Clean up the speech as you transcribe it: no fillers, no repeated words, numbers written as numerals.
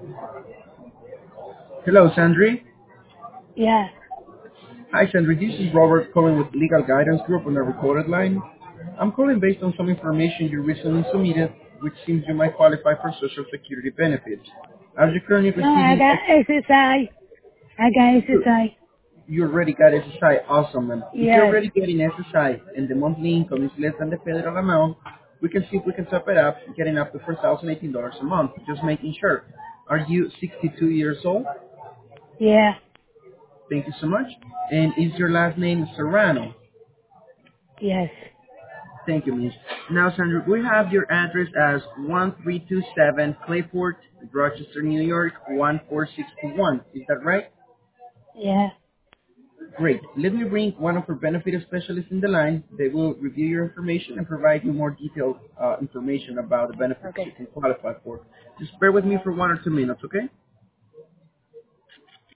Hello, Sandri. Yeah. Hi, Sandri. This is Robert calling with Legal Guidance Group on the recorded line. I'm calling based on some information you recently submitted, which seems you might qualify for Social Security benefits. Are you currently No, I receiving? got SSI. I got SSI. You already got SSI. Awesome, man. If you're Yes. already getting SSI and the monthly income is less than the federal amount, we can see if we can top it up, getting up to $4,018 a month. Just making sure. Are you 62 years old? Yeah. Thank you so much. And is your last name Serrano? Yes. Thank you, Miss. Now, Sandra, we have your address as 1327 Clayport, Rochester, New York, 14621. Is that right? Yeah. Great. Let me bring one of our benefit specialists in the line. They will review your information and provide you more detailed information about the benefits you Okay. can qualify for. Just bear with me for 1 or 2 minutes, okay?